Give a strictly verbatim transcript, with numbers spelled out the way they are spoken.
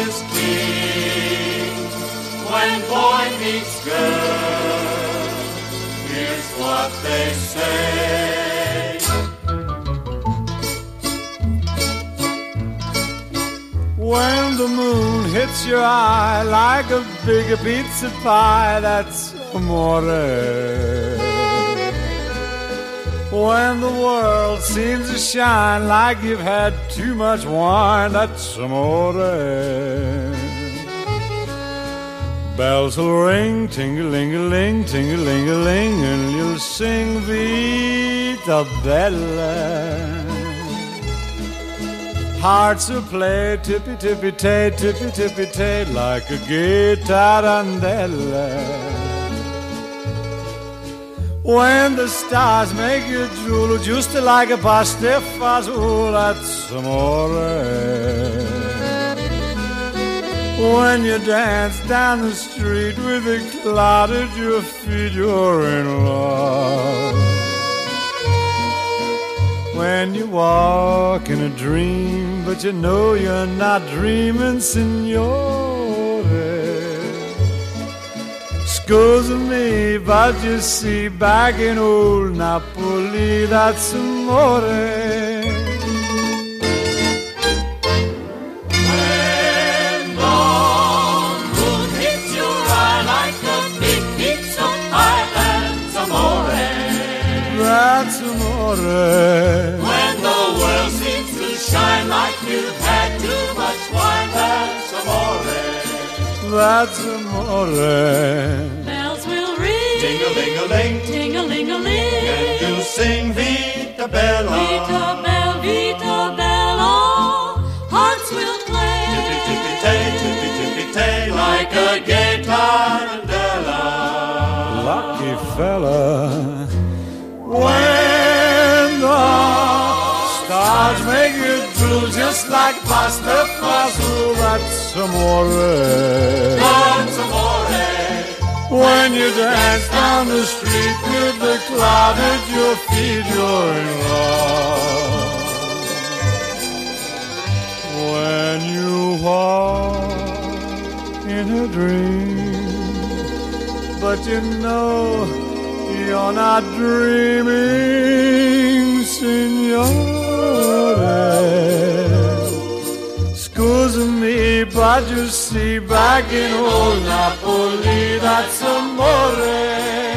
is king. When boy meets girl, here's what they say. When the moon hits your eye like a big pizza pie, that's amore. When the world seems to shine like you've had too much wine, that's amore. Bells will ring, ting-a-ling-a-ling, ting-a-ling-a-ling, and you'll sing Vita Bella. Hearts will play tippy-tippy-tay, tippy-tippy-tay, like a gay tarantella. When the stars make you drool, just like a pastifazool, that's amore. When you dance down the street with a cloud at your feet, you're in love. When you walk in a dream, but you know you're not dreaming, signore. Scusa me, but you see, back in old Napoli, that's amore. That's amore. When the world seems to shine like you've had too much wine, that's amore. That's amore. Bells will ring, ting-a-ling-a-ling, ting-a-ling-a-ling, and you'll sing Vita Bella. Vita Bella, Vita Bella. Hearts will play, tippy-tippy-tay, tippy-tippy-tay, like a gay tarantella. Lucky fella. When the stars make you drool, just like pasta fazool, that's amore. That's amore. When you dance down the street with the cloud at your feet, you're in love. When you walk in a dream, but you know you're not dreaming, signore. Scusa me, but you see, back in old Napoli, that's amore.